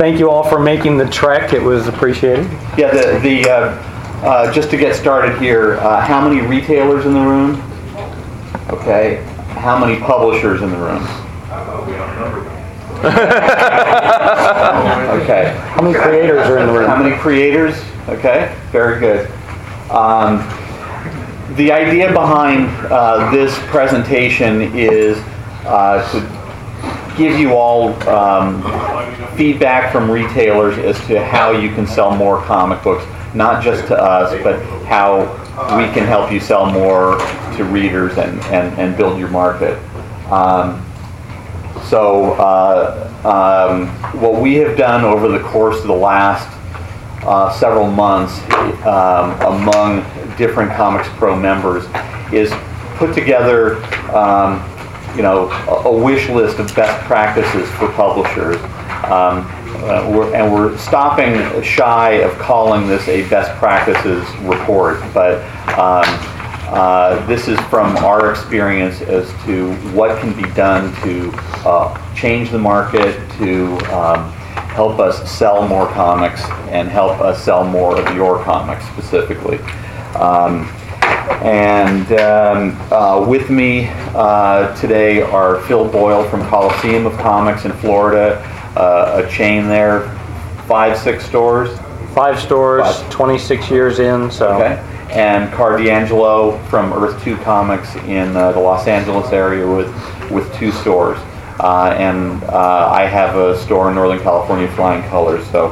thank you all for making the trek. It was appreciated. Yeah, just to get started here, how many retailers in the room? Okay. How many publishers in the room? We outnumber them. Okay. How many creators are in the room? How many creators? Okay, very good. The idea behind this presentation is to give you all feedback from retailers as to how you can sell more comic books, not just to us, but how we can help you sell more to readers and build your market. What we have done over the course of the last several months among different Comics Pro members is put together a wish list of best practices for publishers. We're stopping shy of calling this a best practices report, but this is from our experience as to what can be done to change the market, to help us sell more comics and help us sell more of your comics specifically. With me today are Phil Boyle from Coliseum of Comics in Florida, a chain there, 5-6 stores? 5 stores, 26 years in. So. Okay. And Car D'Angelo from Earth 2 Comics in the Los Angeles area with 2 stores. I have a store in Northern California, Flying Colors. So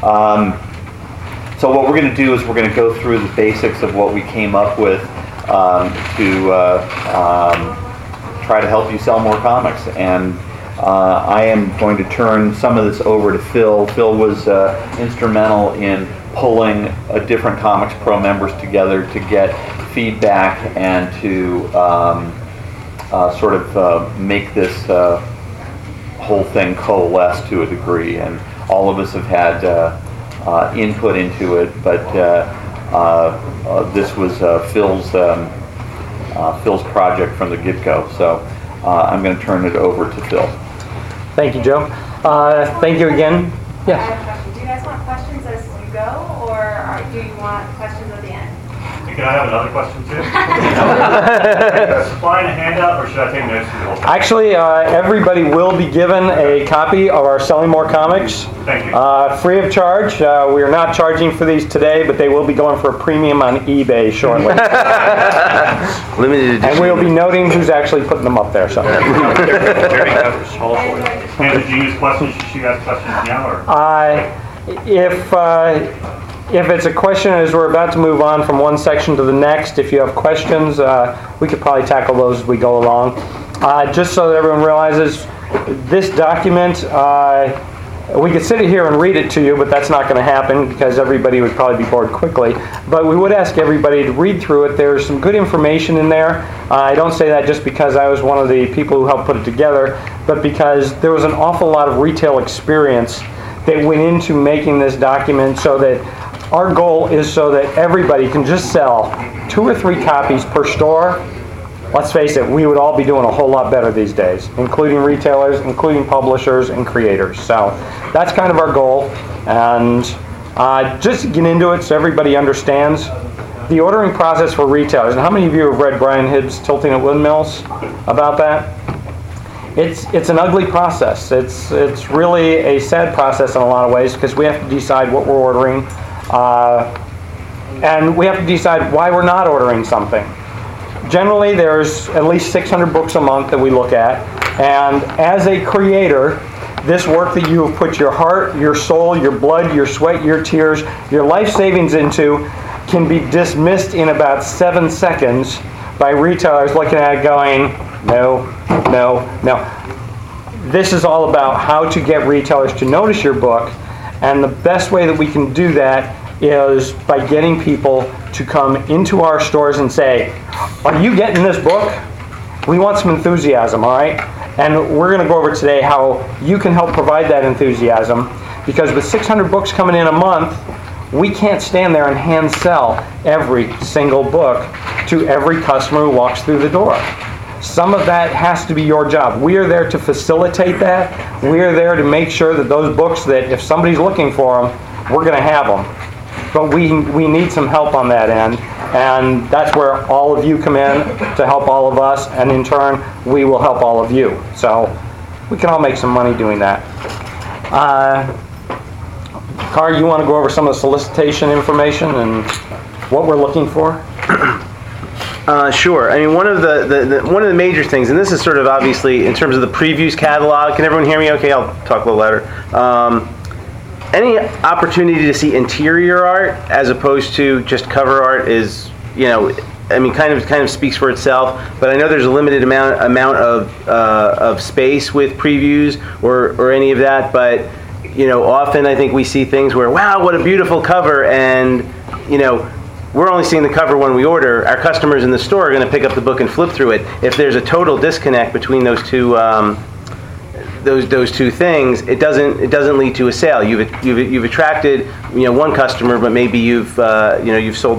what we're going to do is we're going to go through the basics of what we came up with to try to help you sell more comics. And I am going to turn some of this over to Phil. Phil was instrumental in pulling different Comics Pro members together to get feedback and to make this whole thing coalesce to a degree. And all of us have had input into it, but this was Phil's project from the get-go. So I'm going to turn it over to Phil. Thank you, Joe. Thank you again. Yes. I have a question. Do you guys want questions as you go, or do you want questions at the end? Can I have another question too? Supplying a handout, or should I take notes for the whole thing? Actually, everybody will be given a copy of our Selling More Comics. Thank you. Free of charge. We are not charging for these today, but they will be going for a premium on eBay shortly. Limited edition. And we'll be noting who's actually putting them up there. So. And did you use questions? Should you ask questions now, or? If it's a question as we're about to move on from one section to the next, if you have questions, we could probably tackle those as we go along. Just so that everyone realizes, this document, we could sit here and read it to you, but that's not going to happen because everybody would probably be bored quickly. But we would ask everybody to read through it. There's some good information in there. I don't say that just because I was one of the people who helped put it together, but because there was an awful lot of retail experience that went into making this document, so that our goal is so that everybody can just sell 2 or 3 copies per store. Let's face it, we would all be doing a whole lot better these days, including retailers, including publishers and creators. So that's kind of our goal. And just to get into it so everybody understands, the ordering process for retailers. And how many of you have read Brian Hibbs' Tilting at Windmills about that? It's an ugly process. It's really a sad process in a lot of ways, because we have to decide what we're ordering, and we have to decide why we're not ordering something. Generally, there's at least 600 books a month that we look at, and as a creator, this work that you have put your heart, your soul, your blood, your sweat, your tears, your life savings into can be dismissed in about 7 seconds by retailers looking at it going, no, no, no. This is all about how to get retailers to notice your book, and the best way that we can do that is by getting people to come into our stores and say, are you getting this book? We want some enthusiasm, all right? And we're going to go over today how you can help provide that enthusiasm, because with 600 books coming in a month, we can't stand there and hand sell every single book to every customer who walks through the door. Some of that has to be your job. We are there to facilitate that. We are there to make sure that those books, that if somebody's looking for them, we're going to have them. But we need some help on that end, and that's where all of you come in to help all of us, and in turn, we will help all of you. So we can all make some money doing that. Car, you want to go over some of the solicitation information and what we're looking for? Sure. I mean, one of the major things, and this is sort of obviously in terms of the previews catalog. Can everyone hear me? Okay, I'll talk a little louder. Any opportunity to see interior art as opposed to just cover art is, I mean, kind of speaks for itself. But I know there's a limited amount of space with previews or any of that. But often I think we see things where, wow, what a beautiful cover, and we're only seeing the cover when we order. Our customers in the store are going to pick up the book and flip through it. If there's a total disconnect between those two those two things, it doesn't lead to a sale. You've attracted one customer, but maybe you've sold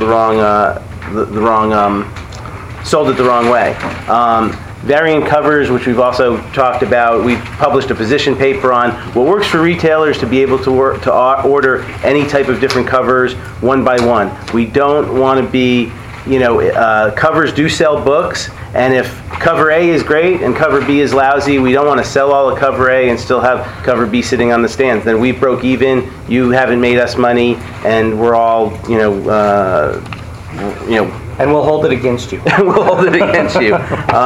sold it the wrong way. Variant covers, which we've also talked about, we've published a position paper on what works for retailers to be able to order any type of different covers one by one. We don't want to be, covers do sell books, and if cover A is great and cover B is lousy, we don't want to sell all of cover A and still have cover B sitting on the stands. Then we broke even, you haven't made us money, and we're all, And we'll hold it against you. We'll hold it against you.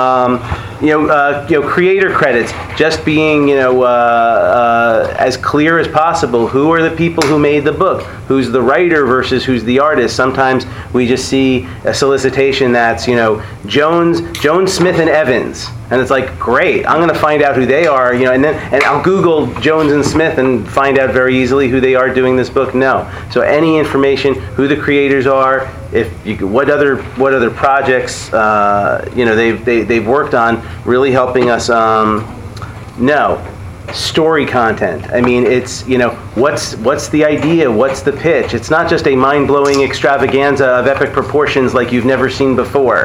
Creator credits, just being, as clear as possible. Who are the people who made the book? Who's the writer versus who's the artist? Sometimes we just see a solicitation that's, Jones, Smith, and Evans. And it's like, great, I'm going to find out who they are, and I'll Google Jones and Smith and find out very easily who they are doing this book. No. So any information, who the creators are, what other projects they've worked on, really helping us know. Story content. I mean, it's what's the idea? What's the pitch? It's not just a mind-blowing extravaganza of epic proportions like you've never seen before.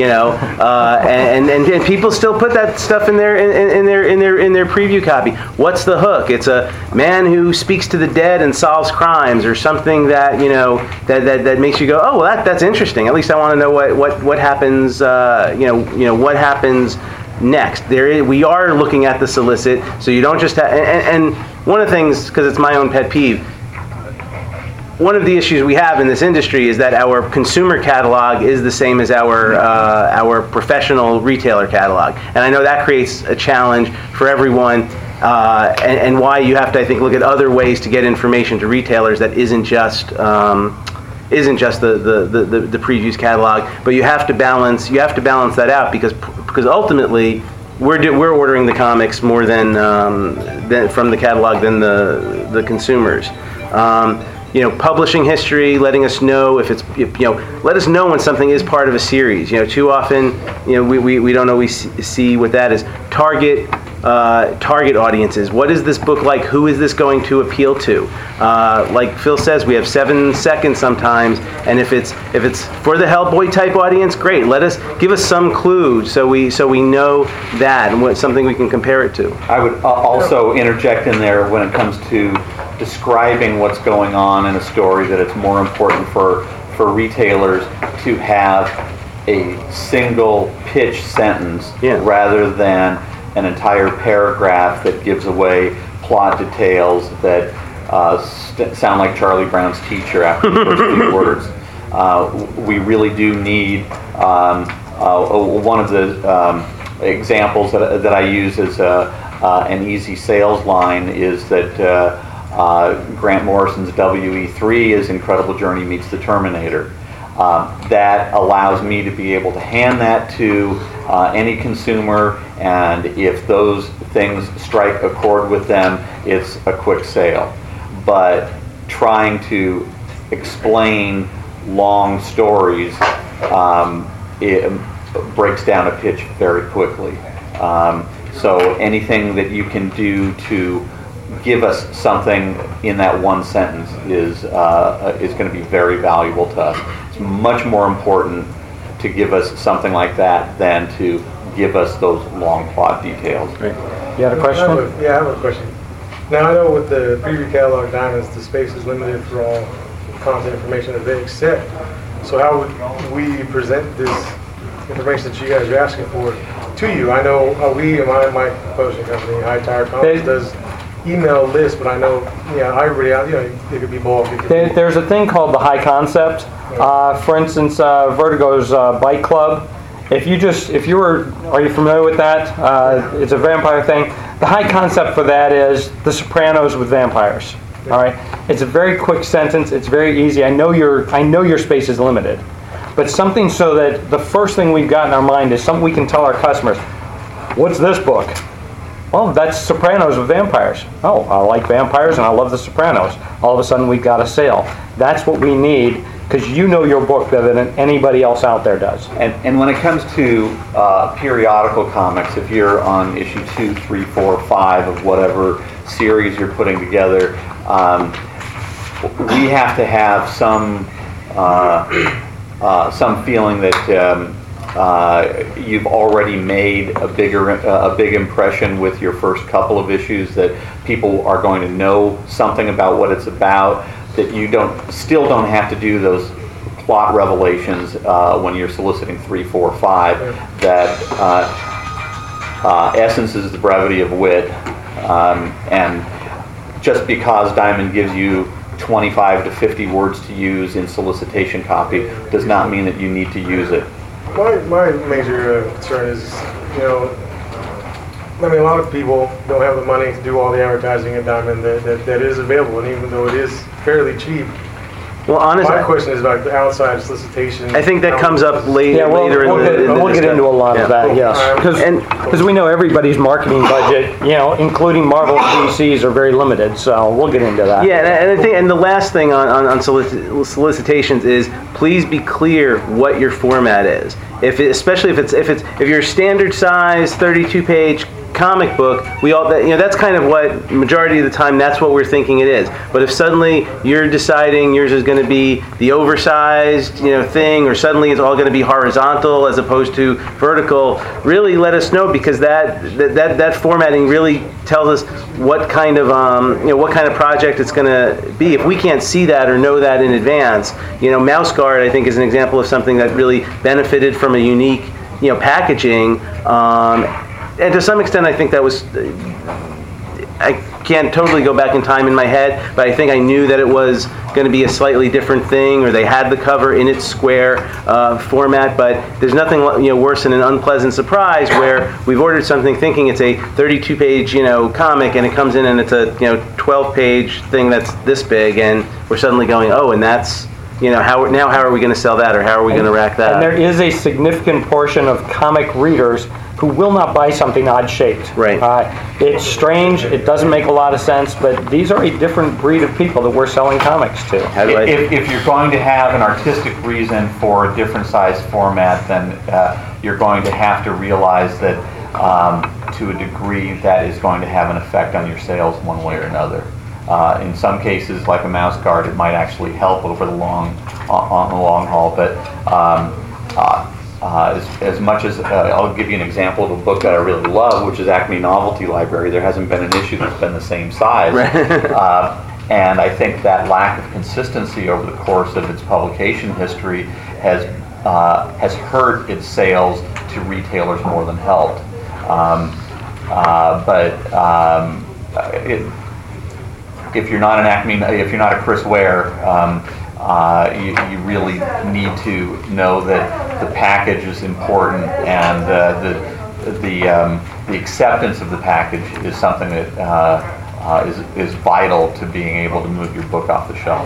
And people still put that stuff in their preview copy. What's the hook? It's a man who speaks to the dead and solves crimes, or something that that makes you go, oh, well, that's interesting. At least I want to know what happens. What happens next. We are looking at the solicit, so you don't just have, and one of the things, because it's my own pet peeve, one of the issues we have in this industry is that our consumer catalog is the same as our professional retailer catalog, and I know that creates a challenge for everyone, and why you have to, I think, look at other ways to get information to retailers that isn't just the previews catalog, but you have to balance that out, because ultimately we're ordering the comics more than from the catalog than the consumers. Publishing history, letting us know if it's let us know when something is part of a series. Too often we don't always see what that is. Target audiences. What is this book like? Who is this going to appeal to? Like Phil says, we have 7 seconds sometimes, and if it's for the Hellboy type audience, great. Give us some clue so we know that and something we can compare it to. I would also interject in there when it comes to describing what's going on in a story, that it's more important for retailers to have a single pitch sentence rather than an entire paragraph that gives away plot details that sound like Charlie Brown's teacher after the first few words. We really do need one of the examples that I use as an easy sales line is that Grant Morrison's WE3 is Incredible Journey Meets the Terminator. That allows me to be able to hand that to any consumer, and if those things strike a chord with them, it's a quick sale. But trying to explain long stories, it breaks down a pitch very quickly. So anything that you can do to give us something in that one sentence is going to be very valuable to us. It's much more important to give us something like that than to give us those long plot details. You had a question? I have a question. Now, I know with the preview catalog diamonds, the space is limited for all content information that they accept. So how would we present this information that you guys are asking for to you? I know we, my publishing company, High Tower Comics, does email lists, but I know, it could be bulk. There's a thing called the high concept. For instance, Vertigo's Bike Club. Are you familiar with that? It's a vampire thing. The high concept for that is The Sopranos with vampires. All right. It's a very quick sentence. It's very easy. I know your space is limited, but something so that the first thing we've got in our mind is something we can tell our customers. What's this book? Well, that's Sopranos with vampires. Oh, I like vampires and I love The Sopranos. All of a sudden we've got a sale. That's what we need, because you know your book better than anybody else out there does. And when it comes to periodical comics, if you're on issue 2, 3, 4, 5 of whatever series you're putting together, we have to have some feeling that you've already made a big impression with your first couple of issues, that people are going to know something about what it's about, that you still don't have to do those plot revelations when you're soliciting 3, 4, 5, that essence is the brevity of wit, and just because Diamond gives you 25 to 50 words to use in solicitation copy does not mean that you need to use it. My major concern is, a lot of people don't have the money to do all the advertising at Diamond that is available, and even though it is fairly cheap. Well, honestly, my question is about the outside solicitation. I think that comes up later in the we'll get into a lot of that, yes. Because we know everybody's marketing budget, including Marvel and DC's, are very limited, so we'll get into that. Yeah, and I think, and the last thing on solicitations is, please be clear what your format is. Especially if you're standard size 32-page comic book, that's kind of what majority of the time that's what we're thinking it is. But if suddenly you're deciding yours is going to be the oversized thing, or suddenly it's all going to be horizontal as opposed to vertical, really let us know, because that formatting really tells us what kind of project it's going to be. If we can't see that or know that in advance, Mouse Guard, I think, is an example of something that really benefited from a unique packaging. And to some extent, I think that was, I can't totally go back in time in my head, but I think I knew that it was going to be a slightly different thing, or they had the cover in its square format. But there's nothing worse than an unpleasant surprise where we've ordered something thinking it's a 32-page comic, and it comes in and it's a 12-page thing that's this big, and we're suddenly going, oh, and that's how are we going to sell that, or how are we going to rack that? And there is a significant portion of comic readers who will not buy something odd-shaped. Right. It's strange. It doesn't make a lot of sense, but these are a different breed of people that we're selling comics to. If you're going to have an artistic reason for a different size format, then you're going to have to realize that to a degree that is going to have an effect on your sales one way or another. In some cases, like a Mouse Guard, it might actually help over the long haul, but as much as I'll give you an example of a book that I really love, which is Acme Novelty Library. There hasn't been an issue that's been the same size, and I think that lack of consistency over the course of its publication history has hurt its sales to retailers more than helped. If you're not an Acme, if you're not a Chris Ware, you really need to know that the package is important, and the acceptance of the package is something that is vital to being able to move your book off the shelf.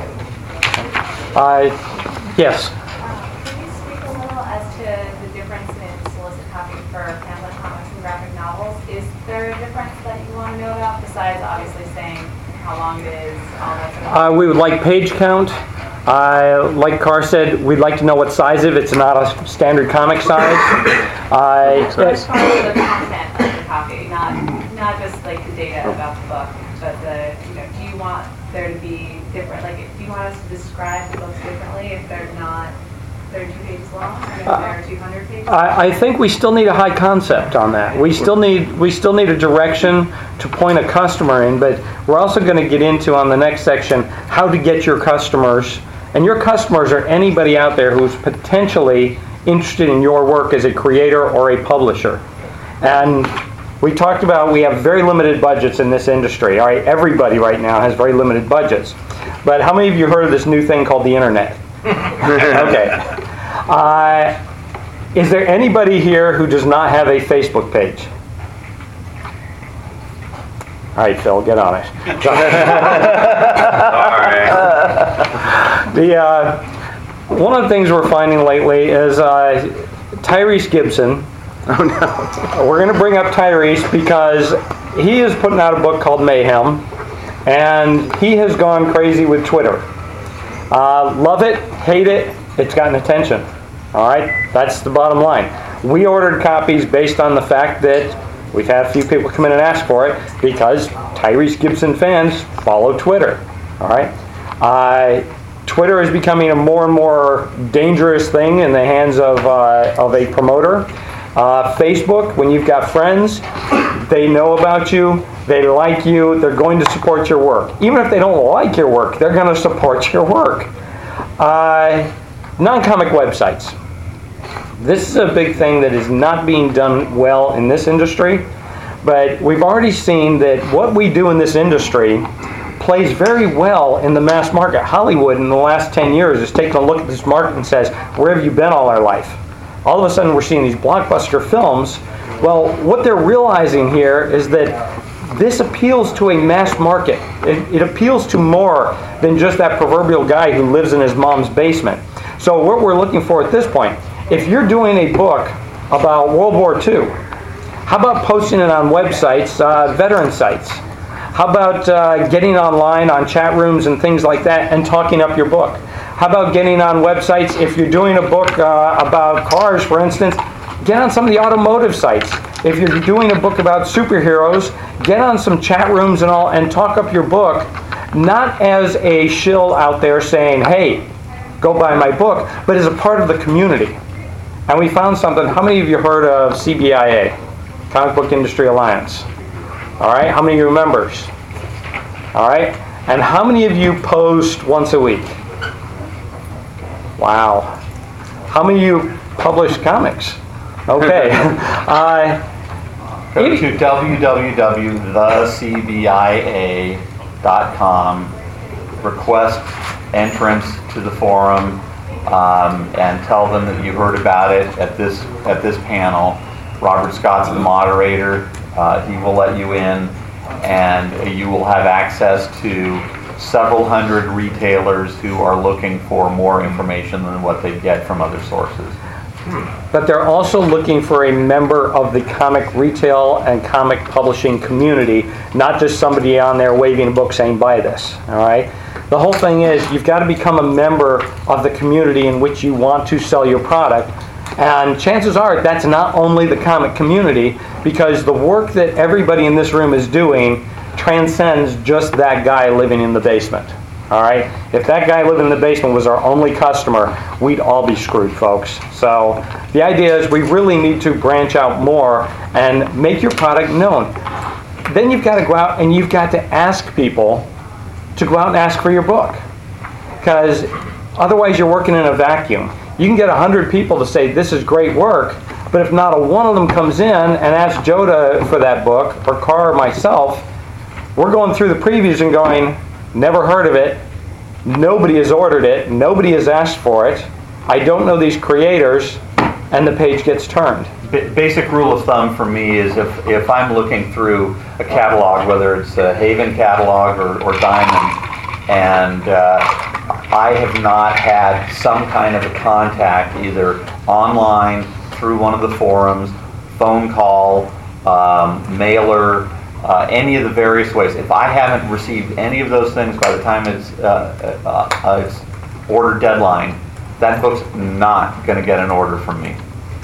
Yes. Can you speak a little as to the difference in solicit copy for pamphlet comics and graphic novels? Is there a difference that you want to know about, besides obviously saying how long it is, all that sort of We would like page count. Like Carr said, we'd like to know what size of it. It's not a standard comic size. as far as the content of the copy, not just like the data about the book, but do you want there to be different, do you want us to describe the books differently if they're not 32 pages long, or is there 200 pages? I think we still need a high concept on that. We still need a direction to point a customer in, but we're also going to get into on the next section how to get your customers. And your customers are anybody out there who's potentially interested in your work as a creator or a publisher. And we talked about we have very limited budgets in this industry. All right, everybody right now has very limited budgets. But how many of you heard of this new thing called the internet? Okay. Is there anybody here who does not have a Facebook page? All right, Phil, get on it. One of the things we're finding lately is Tyrese Gibson. Oh no. We're going to bring up Tyrese because he is putting out a book called Mayhem, and he has gone crazy with Twitter. Love it, hate it, it's gotten attention. All right, that's the bottom line. We ordered copies based on the fact that we've had a few people come in and ask for it because Tyrese Gibson fans follow Twitter. All right, Twitter is becoming a more and more dangerous thing in the hands of a promoter. Facebook, when you've got friends, they know about you, they like you, they're going to support your work. Even if they don't like your work, they're going to support your work. Non-comic websites. This is a big thing that is not being done well in this industry, but we've already seen that what we do in this industry plays very well in the mass market. Hollywood in the last 10 years has taken a look at this market and says, where have you been all our life? All of a sudden we're seeing these blockbuster films. Well, what they're realizing here is that this appeals to a mass market. It appeals to more than just that proverbial guy who lives in his mom's basement. So what we're looking for at this point, if you're doing a book about World War II, how about posting it on websites, veteran sites? How about getting online on chat rooms and things like that and talking up your book? How about getting on websites, if you're doing a book about cars, for instance, get on some of the automotive sites. If you're doing a book about superheroes, get on some chat rooms and all and talk up your book, not as a shill out there saying, hey, go buy my book, but as a part of the community. And we found something. How many of you heard of CBIA, Comic Book Industry Alliance? All right, how many of you are members? All right, and how many of you post once a week? Wow. How many of you publish comics? Okay. Go to www.thecbia.com, request entrance to the forum, and tell them that you heard about it at this panel. Robert Scott's the moderator. He will let you in, and you will have access to several hundred retailers who are looking for more information than what they get from other sources. But they're also looking for a member of the comic retail and comic publishing community, not just somebody on there waving a book saying, buy this, all right? The whole thing is you've got to become a member of the community in which you want to sell your product. And chances are that's not only the comic community, because the work that everybody in this room is doing transcends just that guy living in the basement. All right? If that guy living in the basement was our only customer, we'd all be screwed, folks. So the idea is we really need to branch out more and make your product known. Then you've got to go out and you've got to ask people to go out and ask for your book. Because otherwise you're working in a vacuum. You can get 100 people to say this is great work, but if not a one of them comes in and asks Joe for that book, or Carr or myself, we're going through the previews and going, never heard of it, nobody has ordered it, nobody has asked for it, I don't know these creators, and the page gets turned. Basic rule of thumb for me is if I'm looking through a catalog, whether it's a Haven catalog or Diamond, and I have not had some kind of a contact either online, through one of the forums, phone call, mailer, any of the various ways. If I haven't received any of those things by the time it's order deadline, that book's not going to get an order from me.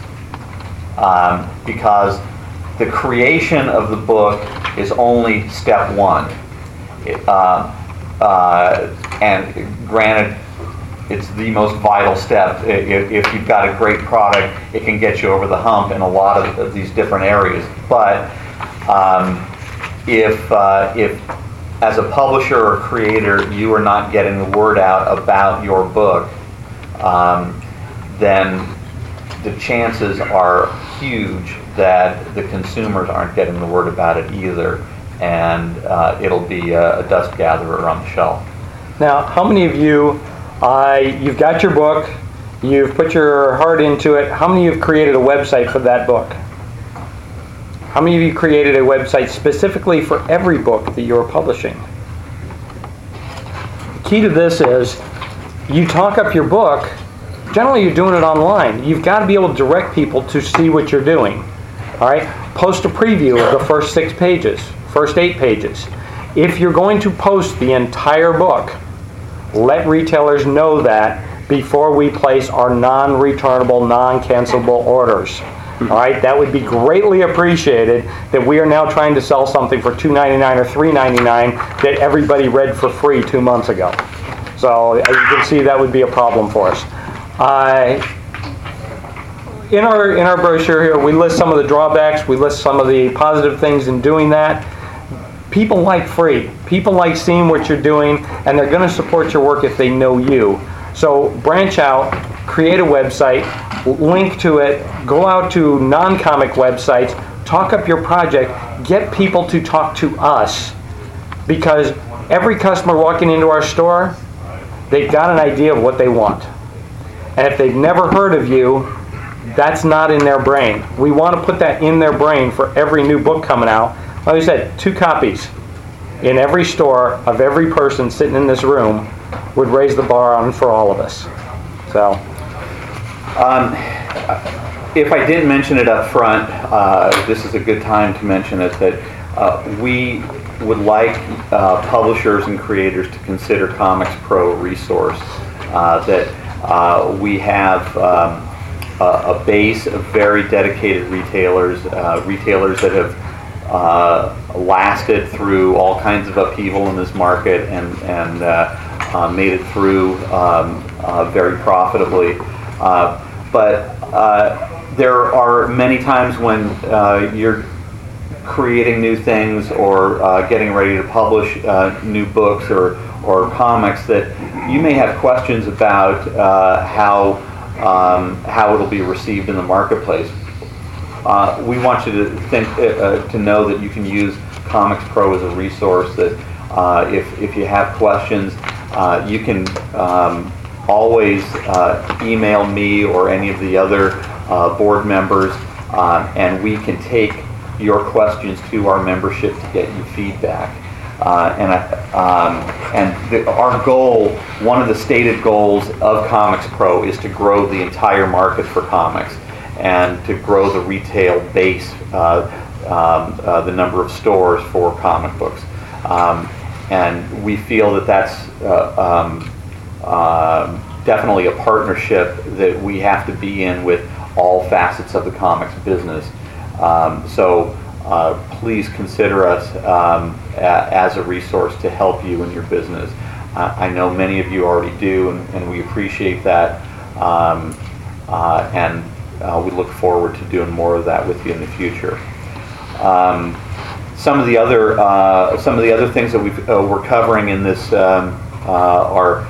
Because the creation of the book is only step one. And granted, it's the most vital step. If you've got a great product, it can get you over the hump in a lot of these different areas. But if as a publisher or creator you are not getting the word out about your book, then the chances are huge that the consumers aren't getting the word about it either, and it'll be a dust gatherer on the shelf. Now, how many of you, you've got your book, you've put your heart into it, how many of you have created a website for that book? How many of you created a website specifically for every book that you're publishing? The key to this is, you talk up your book, generally you're doing it online. You've got to be able to direct people to see what you're doing. All right? Post a preview of the first 6 pages, first 8 pages. If you're going to post the entire book, let retailers know that before we place our non-returnable, non-cancelable orders. All right, that would be greatly appreciated, that we are now trying to sell something for $2.99 or $3.99 that everybody read for free 2 months ago. So as you can see, that would be a problem for us. In our brochure here, we list some of the drawbacks, we list some of the positive things in doing that. People like free. People like seeing what you're doing, and they're going to support your work if they know you. So branch out, create a website, link to it, go out to non-comic websites, talk up your project, get people to talk to us. Because every customer walking into our store, they've got an idea of what they want. And if they've never heard of you, that's not in their brain. We want to put that in their brain for every new book coming out. Like I said, 2 copies in every store of every person sitting in this room would raise the bar on for all of us. So, if I didn't mention it up front, this is a good time to mention it, that we would like publishers and creators to consider Comics Pro a resource. That we have a base of very dedicated retailers, retailers that have lasted through all kinds of upheaval in this market and made it through very profitably. But there are many times when you're creating new things or getting ready to publish new books or comics that you may have questions about how it'll be received in the marketplace. We want you to think to know that you can use Comics Pro as a resource. That if you have questions, you can always email me or any of the other board members, and we can take your questions to our membership to get you feedback. Our goal, one of the stated goals of Comics Pro, is to grow the entire market for comics and to grow the retail base, the number of stores for comic books. And we feel that that's definitely a partnership that we have to be in with all facets of the comics business. So please consider us as a resource to help you in your business. I know many of you already do, and we appreciate that. And we look forward to doing more of that with you in the future. Some of the other things that we're covering in this are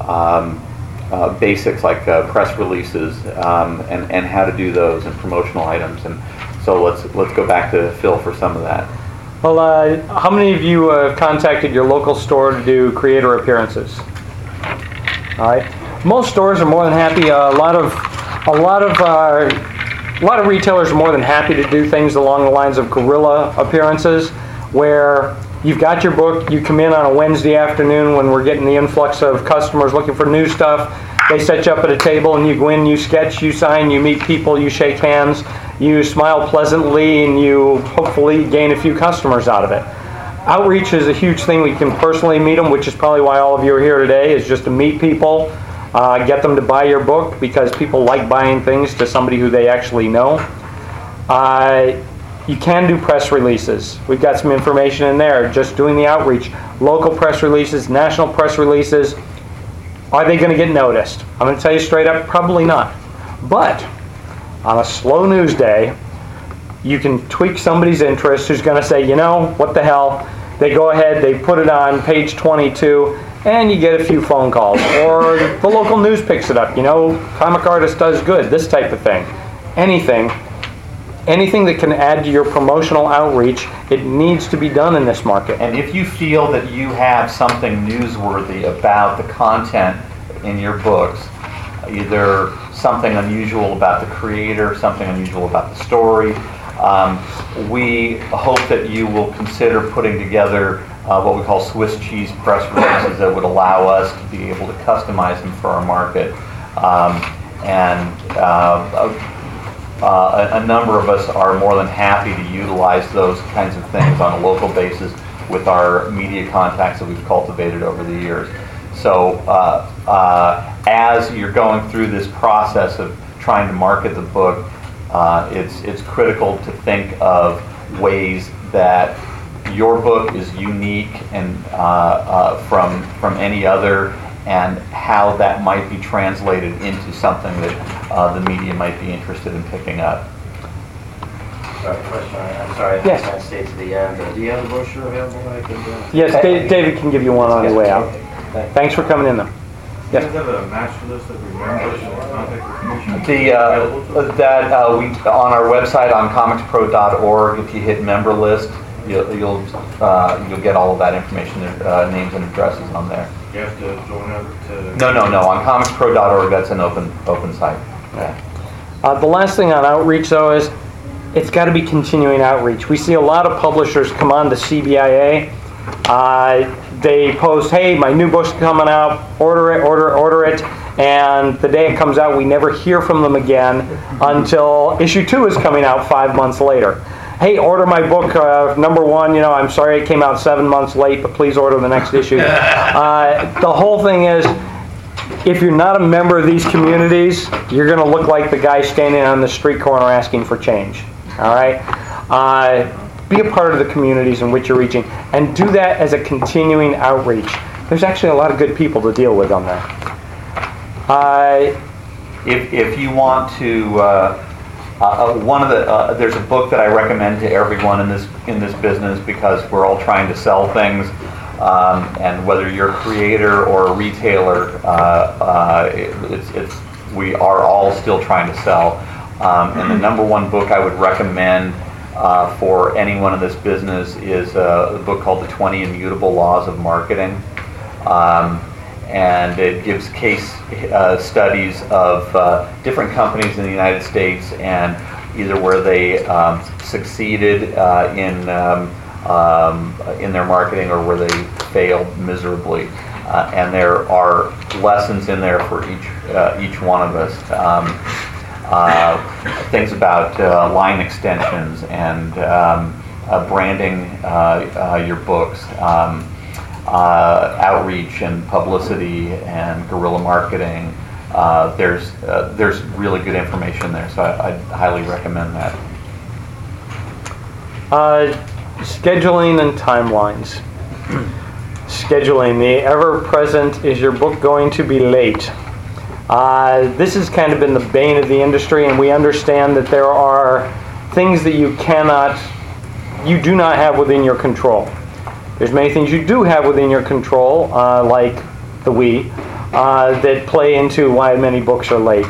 basics like press releases and how to do those and promotional items. And so let's go back to Phil for some of that. Well, how many of you have contacted your local store to do creator appearances? All right. Most stores are more than happy. A lot of retailers are more than happy to do things along the lines of guerrilla appearances, where you've got your book, you come in on a Wednesday afternoon when we're getting the influx of customers looking for new stuff. They set you up at a table and you go in, you sketch, you sign, you meet people, you shake hands, you smile pleasantly, and you hopefully gain a few customers out of it. Outreach is a huge thing. We can personally meet them, which is probably why all of you are here today, is just to meet people, get them to buy your book, because people like buying things to somebody who they actually know. You can do press releases. We've got some information in there, just doing the outreach. Local press releases, national press releases. Are they going to get noticed? I'm going to tell you straight up, probably not. But on a slow news day, you can tweak somebody's interest who's going to say, you know, what the hell? They go ahead, they put it on page 22, and you get a few phone calls. Or the local news picks it up, you know, comic artist does good, this type of thing. Anything that can add to your promotional outreach, it needs to be done in this market. And if you feel that you have something newsworthy about the content in your books, either something unusual about the creator, something unusual about the story, we hope that you will consider putting together what we call Swiss cheese press releases that would allow us to be able to customize them for our market. A number of us are more than happy to utilize those kinds of things on a local basis with our media contacts that we've cultivated over the years. So as you're going through this process of trying to market the book, it's critical to think of ways that your book is unique and from any other, and how that might be translated into something that the media might be interested in picking up. Question, I'm sorry, I Yes. think I stayed to the end. Do you have the brochure available that I could? Yes, David can give you one on your way out. Thanks for coming in, though. Do you guys have a master list of your members and contact information? We on our website on comicspro.org, if you hit member list, you'll get all of that information. Names and addresses on there. You have to join up to... No. On comicspro.org, that's an open site. Yeah. The last thing on outreach, though, is it's got to be continuing outreach. We see a lot of publishers come on to CBIA. They post, hey, my new book's coming out, order it, and the day it comes out, we never hear from them again until issue 2 is coming out 5 months later. Hey, order my book, number 1, you know, I'm sorry it came out 7 months late, but please order the next issue. The whole thing is, if you're not a member of these communities, you're going to look like the guy standing on the street corner asking for change. All right? Be a part of the communities in which you're reaching, and do that as a continuing outreach. There's actually a lot of good people to deal with on that. If you want to, there's a book that I recommend to everyone in this business, because we're all trying to sell things, and whether you're a creator or a retailer, we are all still trying to sell. And the number one book I would recommend for anyone in this business is a book called The 20 Immutable Laws of Marketing. And it gives case studies of different companies in the United States, and either where they succeeded in their marketing or where they failed miserably. And there are lessons in there for each one of us. Things about line extensions and branding your books, outreach and publicity and guerrilla marketing. There's really good information there, so I'd highly recommend that. Scheduling and timelines. Scheduling, the ever-present, is your book going to be late? This has kind of been the bane of the industry, and we understand that there are things that you do not have within your control. There's many things you do have within your control, like the Wii, that play into why many books are late.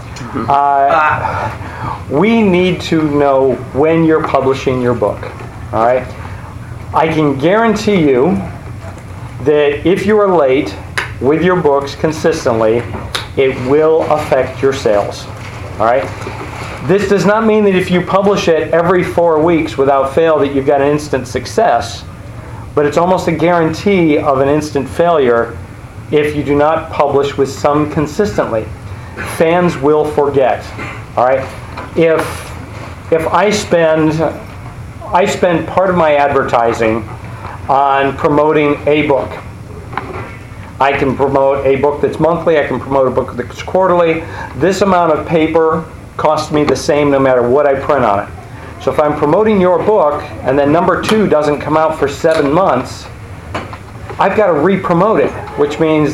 We need to know when you're publishing your book. All right? I can guarantee you that if you are late with your books consistently, it will affect your sales. All right? This does not mean that if you publish it every 4 weeks without fail that you've got an instant success, but it's almost a guarantee of an instant failure if you do not publish with some consistently. Fans will forget. All right? If I spend part of my advertising on promoting a book. I can promote a book that's monthly, I can promote a book that's quarterly. This amount of paper costs me the same no matter what I print on it. So if I'm promoting your book and then number 2 doesn't come out for 7 months, I've got to re-promote it, which means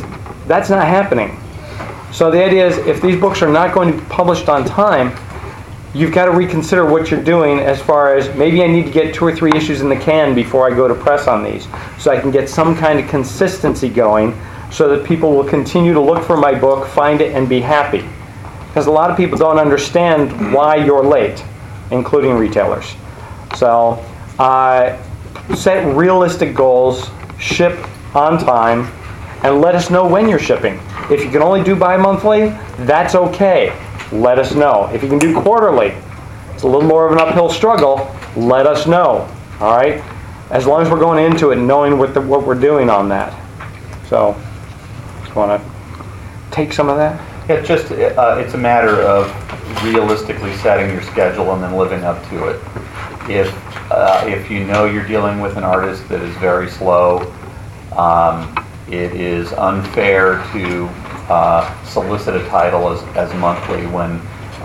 That's not happening. So the idea is, if these books are not going to be published on time, you've got to reconsider what you're doing as far as, maybe I need to get 2 or 3 issues in the can before I go to press on these, so I can get some kind of consistency going so that people will continue to look for my book, find it, and be happy. Because a lot of people don't understand why you're late, including retailers. So set realistic goals, ship on time, and let us know when you're shipping. If you can only do bi-monthly, that's okay. Let us know. If you can do quarterly, it's a little more of an uphill struggle, let us know. All right? As long as we're going into it knowing what we're doing on that. So, just want to take some of that? It's just, it's a matter of realistically setting your schedule and then living up to it. If you know you're dealing with an artist that is very slow, it is unfair to solicit a title as monthly when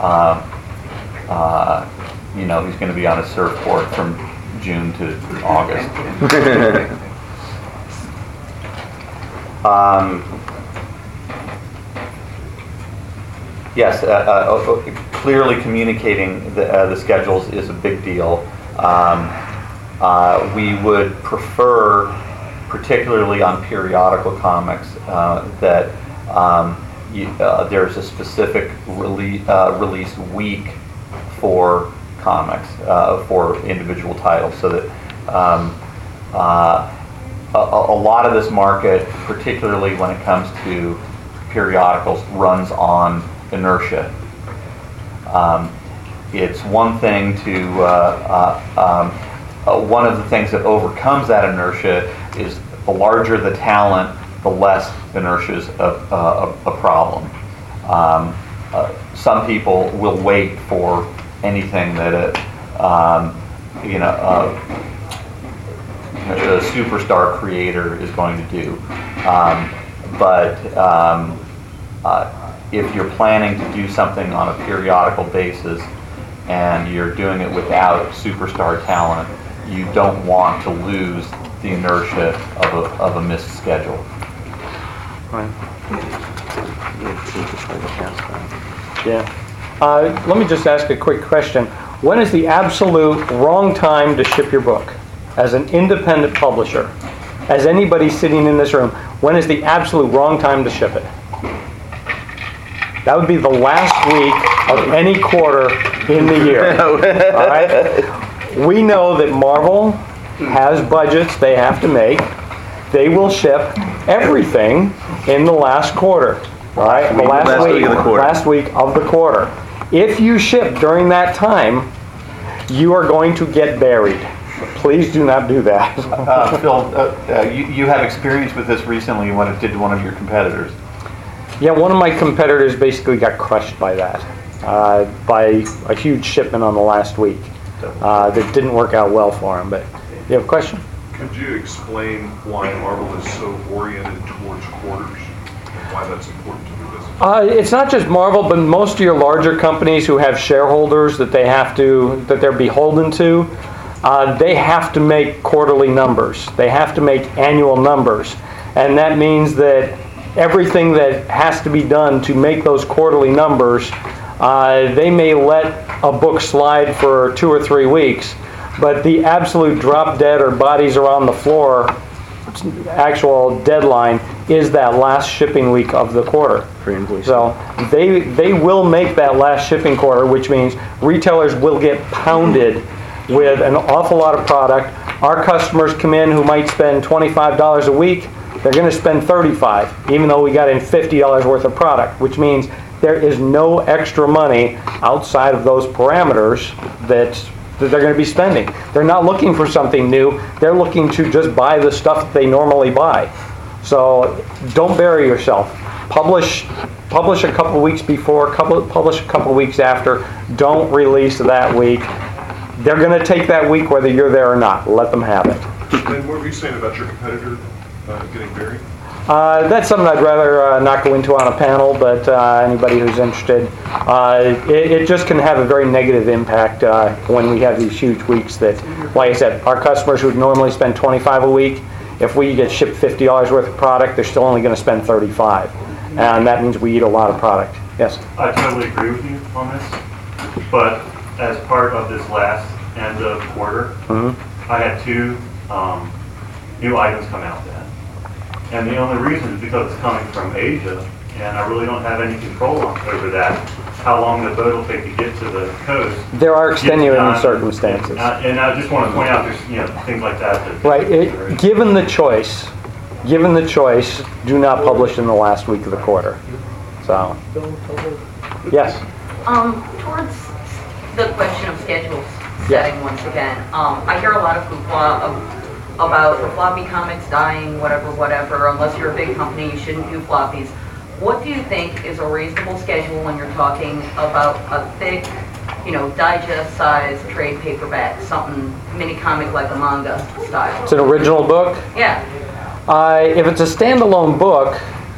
you know he's going to be on a surfboard from June to August. Yes, clearly communicating the schedules is a big deal. We would prefer, particularly on periodical comics, that there's a specific release week for comics, for individual titles, so that a lot of this market, particularly when it comes to periodicals, runs on inertia. It's one thing to, one of the things that overcomes that inertia is the larger the talent, the less inertia is a problem. Some people will wait for anything that a superstar creator is going to do. But if you're planning to do something on a periodical basis and you're doing it without superstar talent, you don't want to lose the inertia of a missed schedule. Right. Yeah. Let me just ask a quick question. When is the absolute wrong time to ship your book? As an independent publisher, as anybody sitting in this room, when is the absolute wrong time to ship it? That would be the last week of any quarter in the year. All right? We know that Marvel has budgets they have to make. They will ship everything in the last quarter. All right? The last week of the quarter. Last week of the quarter. If you ship during that time, you are going to get buried. Please do not do that. Phil, you have experience with this recently when it did to one of your competitors. Yeah, one of my competitors basically got crushed by that, by a huge shipment on the last week that didn't work out well for him. But you have a question? Could you explain why Marvel is so oriented towards quarters and why that's important to the business? It's not just Marvel, but most of your larger companies who have shareholders that they're beholden to, they have to make quarterly numbers. They have to make annual numbers. And that means that everything that has to be done to make those quarterly numbers, they may let a book slide for 2 or 3 weeks, but the absolute drop dead or bodies are on the floor actual deadline is that last shipping week of the quarter. So they will make that last shipping quarter, which means retailers will get pounded with an awful lot of product. Our customers come in who might spend $25 a week, they're going to spend $35, even though we got in $50 worth of product, which means there is no extra money outside of those parameters that they're going to be spending. They're not looking for something new. They're looking to just buy the stuff that they normally buy. So don't bury yourself. Publish a couple weeks before, publish a couple weeks after. Don't release that week. They're going to take that week whether you're there or not. Let them have it. And what were you saying about your competitor getting buried? That's something I'd rather not go into on a panel, but anybody who's interested, it just can have a very negative impact when we have these huge weeks that, like I said, our customers who would normally spend $25 a week, If we get shipped $50 worth of product, they're still only going to spend $35, and that means we eat a lot of product. Yes. I totally agree with you on this, but as part of this last end of quarter, I had 2 new items come out then. And the only reason is because it's coming from Asia, and I really don't have any control over that, how long the boat will take to get to the coast. There are extenuating circumstances. And I just want to point out, there's things like that. Right. Given the choice, do not publish in the last week of the quarter. So, yes. Towards the question of schedules setting once again, I hear a lot of hoopla about the floppy comics dying, whatever. Unless you're a big company, you shouldn't do floppies. What do you think is a reasonable schedule when you're talking about a thick, digest-sized trade paperback, something mini comic like a manga style? It's an original book? Yeah. If it's a standalone book,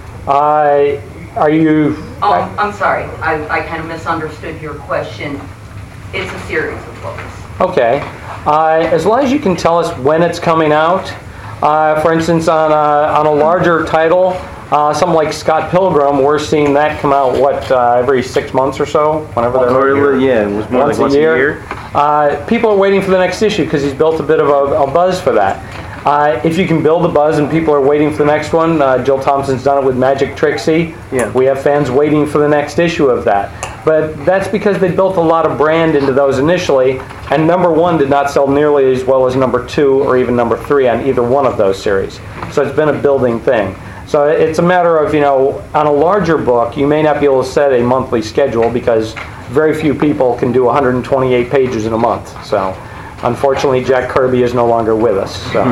are you... I'm sorry. I kind of misunderstood your question. It's a series of books. Okay. As long as you can tell us when it's coming out, for instance, on a larger title, something like Scott Pilgrim, we're seeing that come out, every 6 months or so? Whenever they're yeah, it was more like once a year. People are waiting for the next issue because he's built a bit of a buzz for that. If you can build a buzz and people are waiting for the next one, Jill Thompson's done it with Magic Trixie. Yeah. We have fans waiting for the next issue of that. But that's because they built a lot of brand into those initially, and number 1 did not sell nearly as well as number 2 or even number 3 on either one of those series. So it's been a building thing. So it's a matter of, on a larger book, you may not be able to set a monthly schedule because very few people can do 128 pages in a month. So unfortunately, Jack Kirby is no longer with us. So.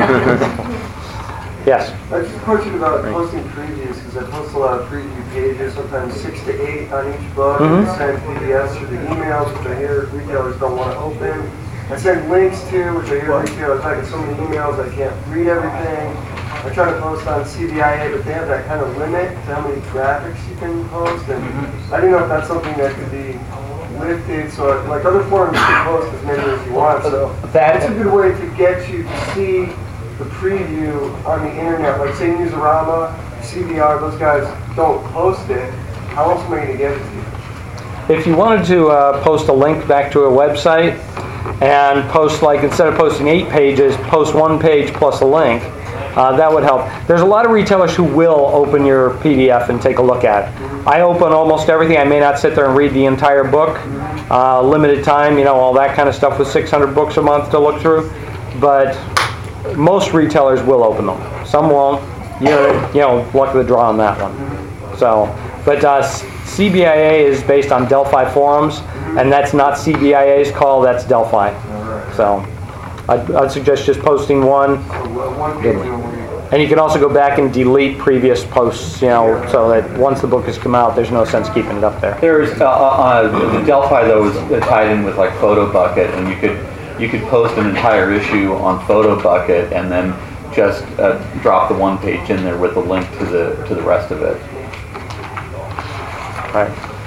Yes? Just a question about posting previews, because I post a lot of preview pages, sometimes 6 to 8 on each book. I send PDFs to the emails, which I hear retailers don't want to open. I send links to, which I hear retailers, I get so many emails I can't read everything. I try to post on CBIA, but they have that kind of limit to how many graphics you can post, and I don't know if that's something that could be lifted, so like other forums you can post as many as you want, so that's a good way to get you to see the preview on the internet, like say Newsarama, CBR, those guys don't post it. How else am I going to get it to you? If you wanted to post a link back to a website and post, like, instead of posting 8 pages, post 1 page plus a link, that would help. There's a lot of retailers who will open your PDF and take a look at it. I open almost everything. I may not sit there and read the entire book. Limited time, all that kind of stuff with 600 books a month to look through. But most retailers will open them. Some won't. Luck of the draw on that one. So, but CBIA is based on Delphi forums, and that's not CBIA's call. That's Delphi. So, I'd suggest just posting one. And you can also go back and delete previous posts, so that once the book has come out, there's no sense keeping it up there. There's the Delphi though is tied in with like PhotoBucket, and you could post an entire issue on PhotoBucket and then just drop the 1 page in there with a link to the rest of it. Right.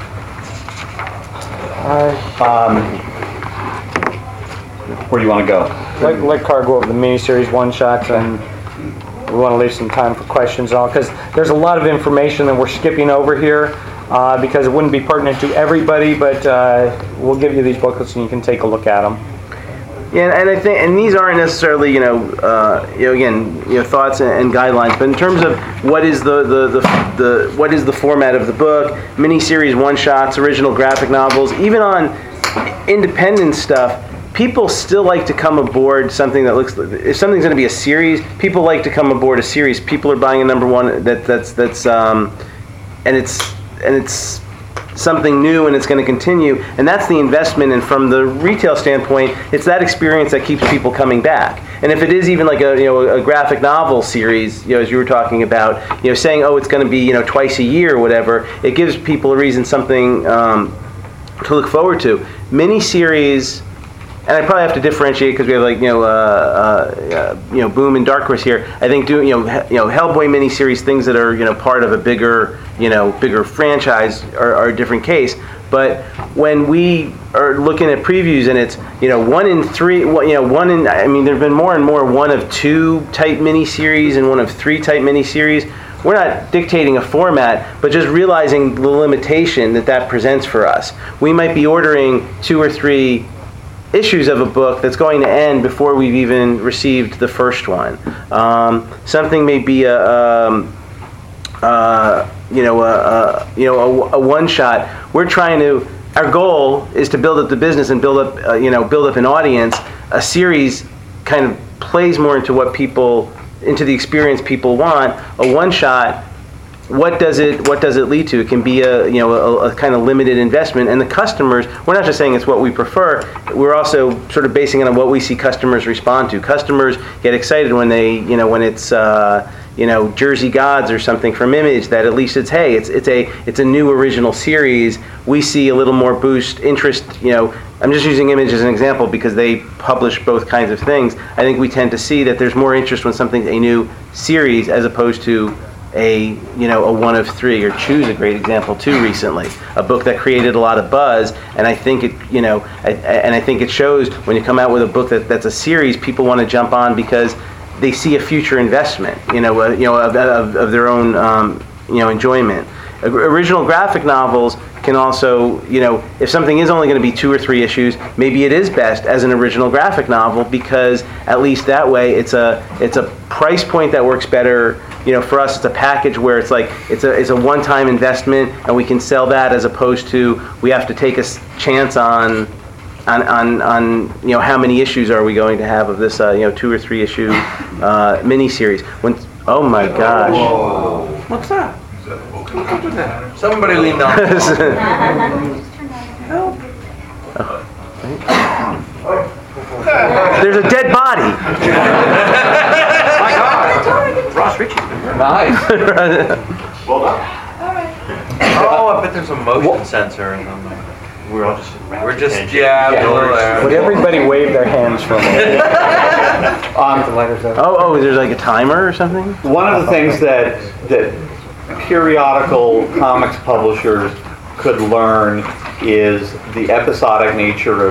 Where do you want to go? Let Carr go over the miniseries one-shots, and we want to leave some time for questions and all, because there's a lot of information that we're skipping over here because it wouldn't be pertinent to everybody, but we'll give you these booklets and you can take a look at them. Yeah, and I think, and these aren't necessarily, thoughts and guidelines, but in terms of what is what is the format of the book, miniseries, one-shots, original graphic novels, even on independent stuff, people still like to come aboard something that looks. If something's going to be a series, people like to come aboard a series. People are buying a number one that's and it's something new and it's going to continue, and that's the investment. And from the retail standpoint, it's that experience that keeps people coming back. And if it is even like a graphic novel series, as you were talking about, saying, oh, it's going to be twice a year or whatever, it gives people a reason, something to look forward to. Miniseries. And I probably have to differentiate because we have Boom and Dark Horse here. I think Hellboy miniseries, things that are part of a bigger franchise are a different case. But when we are looking at previews and it's, 1 in 3, there've been more and more 1 of 2 type miniseries and 1 of 3 type miniseries. We're not dictating a format, but just realizing the limitation that presents for us. We might be ordering 2 or 3 issues of a book that's going to end before we've even received the first one. Something may be a one shot. We're trying to. Our goal is to build up the business and build up an audience. A series kind of plays more into into the experience people want. A one shot. What does it lead to? It can be a kind of limited investment, and the customers. We're not just saying it's what we prefer. We're also sort of basing it on what we see customers respond to. Customers get excited when when it's Jersey Gods or something from Image. That at least it's a new original series. We see a little more boost interest. I'm just using Image as an example because they publish both kinds of things. I think we tend to see that there's more interest when something's a new series as opposed to a 1 of 3, or Choose a great example too recently, a book that created a lot of buzz, and I think I think it shows when you come out with a book that's a series, people want to jump on because they see a future investment, of their own, enjoyment. Original graphic novels can also, if something is only going to be 2 or 3 issues, maybe it is best as an original graphic novel because at least that way it's a price point that works better. For us, it's a package where it's like it's a one-time investment, and we can sell that as opposed to we have to take a chance on how many issues are we going to have of this 2 or 3 issue miniseries. Oh my gosh! Whoa. What's that? Somebody leaned on. There's a dead body. My God. Ross Ritchie. Nice. Well done. Oh, I bet there's a motion sensor in them. We're all just. Would everybody wave their hands for me? Oh, there's like a timer or something? One of the things that periodical comics publishers could learn is the episodic nature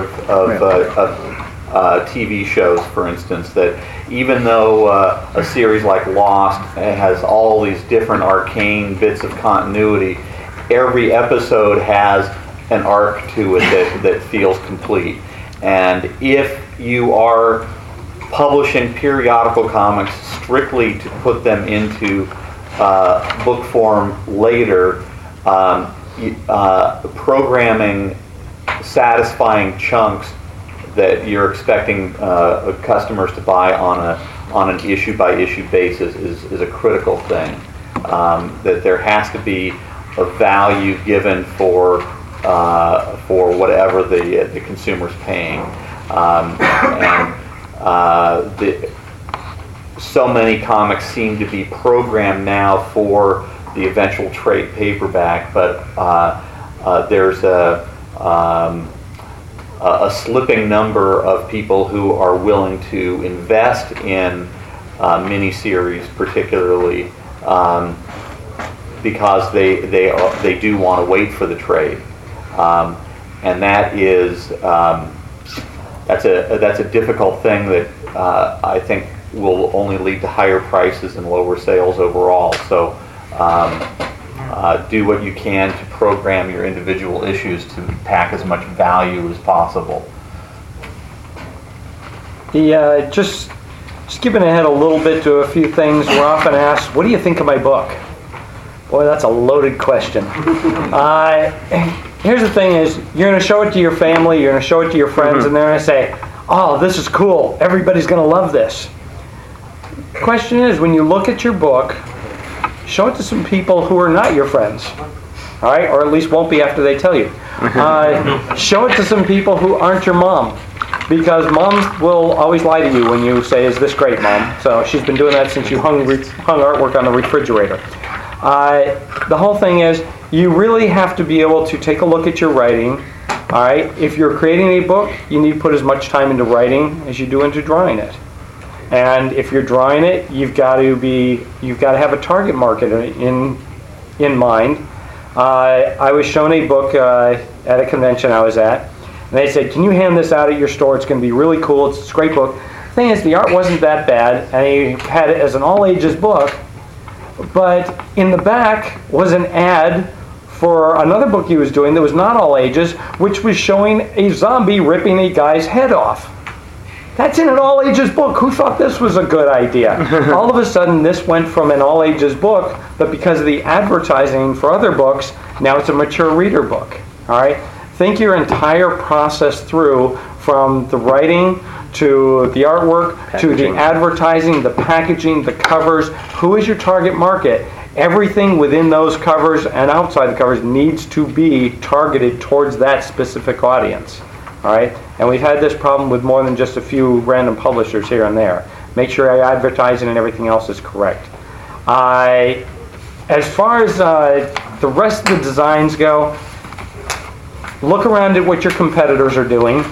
of TV shows, for instance, that even though a series like Lost has all these different arcane bits of continuity, every episode has an arc to it that feels complete. And if you are publishing periodical comics strictly to put them into book form later, programming satisfying chunks that you're expecting customers to buy on an issue by issue basis is a critical thing. That there has to be a value given for whatever the consumer's paying, so many comics seem to be programmed now for the eventual trade paperback, but there's a slipping number of people who are willing to invest in miniseries, particularly because they do want to wait for the trade, and that is that's a difficult thing that I think will only lead to higher prices and lower sales overall. So do what you can to program your individual issues to pack as much value as possible. Just skipping ahead a little bit to a few things, we're often asked, what do you think of my book? Boy, that's a loaded question. Here's the thing is, you're going to show it to your family, you're going to show it to your friends, and they're going to say, oh, this is cool, everybody's going to love this. The question is, when you look at your book, show it to some people who are not your friends, all right, or at least won't be after they tell you. Show it to some people who aren't your mom, because moms will always lie to you when you say, is this great, Mom? So she's been doing that since you hung artwork on the refrigerator. The whole thing is, you really have to be able to take a look at your writing. All right, if you're creating a book, you need to put as much time into writing as you do into drawing it. And if you're drawing it, you've got to have a target market in mind. I was shown a book at a convention I was at, and they said, can you hand this out at your store? It's going to be really cool. It's a great book. The thing is, the art wasn't that bad, and he had it as an all-ages book, but in the back was an ad for another book he was doing that was not all ages, which was showing a zombie ripping a guy's head off. That's in an all-ages book. Who thought this was a good idea? All of a sudden, this went from an all-ages book, but because of the advertising for other books, now it's a mature reader book. All right? Think your entire process through, from the writing to the artwork, to the advertising, the packaging, the covers. Who is your target market? Everything within those covers and outside the covers needs to be targeted towards that specific audience. All right? And we've had this problem with more than just a few random publishers here and there. Make sure your advertising and everything else is correct. As far as the rest of the designs go, look around at what your competitors are doing.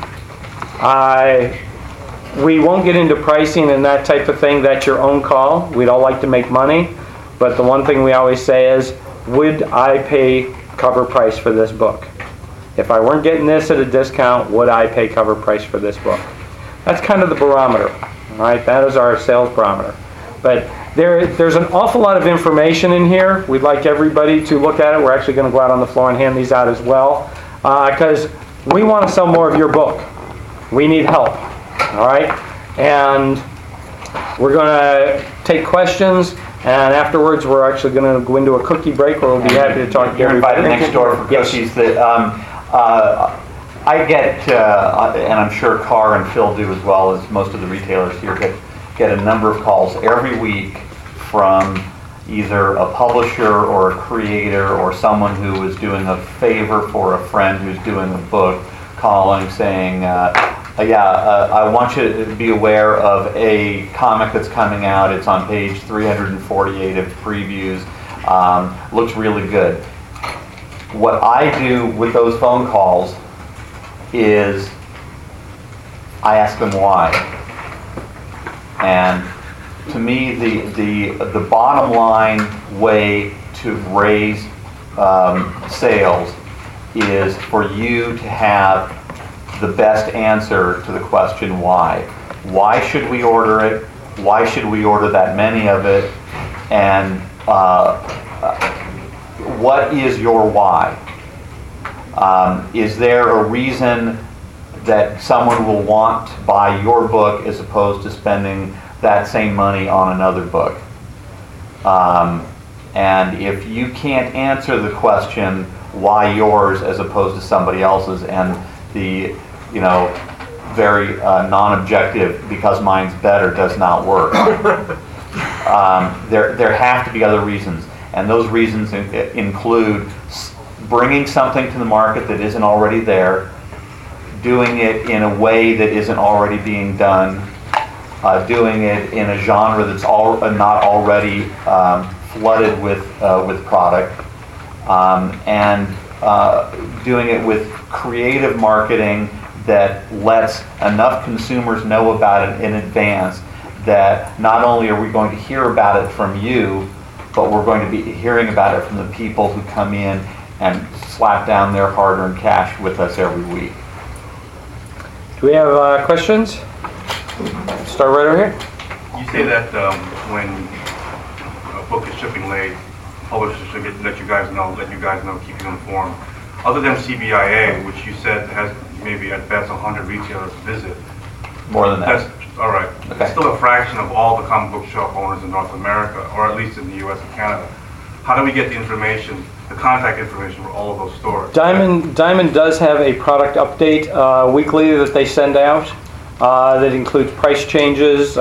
We won't get into pricing and that type of thing. That's your own call. We'd all like to make money. But the one thing we always say is, would I pay cover price for this book? If I weren't getting this at a discount, would I pay cover price for this book? That's kind of the barometer. All right, that is our sales barometer. But there's an awful lot of information in here. We'd like everybody to look at it. We're actually going to go out on the floor and hand these out as well, because we want to sell more of your book. We need help. All right, and we're going to take questions. And afterwards, we're actually going to go into a cookie break where we'll be happy to talk to You're everybody. invited next door for cookies. That I get, and I'm sure Carr and Phil do as well as most of the retailers here, get a number of calls every week from either a publisher or a creator or someone who is doing a favor for a friend who's doing a book, calling saying, I want you to be aware of a comic that's coming out. It's on page 348 of previews. Looks really good. What I do with those phone calls is I ask them why. And to me, the bottom line way to raise sales is for you to have the best answer to the question why. Why should we order it? Why should we order that many of it? And what is your why? Is there a reason that someone will want to buy your book as opposed to spending that same money on another book? And if you can't answer the question, why yours as opposed to somebody else's, and the very non-objective because mine's better does not work. There have to be other reasons, and those reasons include bringing something to the market that isn't already there, doing it in a way that isn't already being done, doing it in a genre that's not already flooded with product, and doing it with creative marketing that lets enough consumers know about it in advance that not only are we going to hear about it from you, but we're going to be hearing about it from the people who come in and slap down their hard-earned cash with us every week. Do we have questions? Start right over here. You say that when a book is shipping late, publishers should let you guys know, keep you informed. Other than CBIA, which you said has maybe at best 100 retailers visit. More than that. That's all right. Okay. It's still a fraction of all the comic book shop owners in North America, or at least in the U.S. and Canada. How do we get the information, the contact information for all of those stores? Diamond does have a product update weekly that they send out that includes price changes,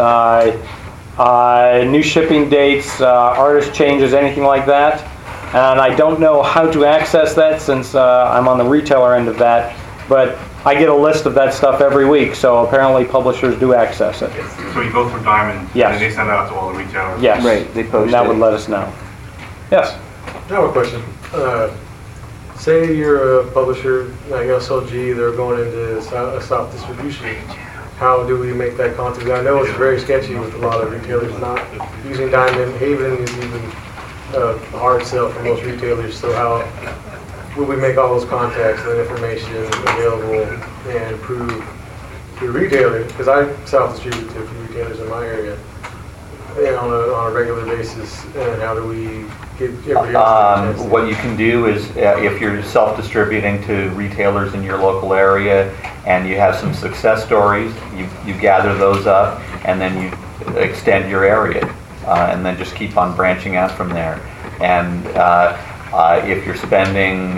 new shipping dates, artist changes, anything like that. And I don't know how to access that since I'm on the retailer end of that, but I get a list of that stuff every week, so apparently publishers do access it. So you go through Diamond, yes, and they send it out to all the retailers? Yes. Right, they post and that it. would let us know. Yes? I have a question. Say you're a publisher like SLG, they're going into a stop distribution. How do we make that contact? I know it's very sketchy with a lot of retailers not using Diamond. Haven is even a hard sell for most retailers, so how will we make all those contacts and information available and prove to the retailer, because I self-distribute to a few retailers in my area, and on a regular basis, and how do we get everybody else to What you can do is, if you're self-distributing to retailers in your local area and you have some success stories, you gather those up and then you extend your area, and then just keep on branching out from there. And if you're spending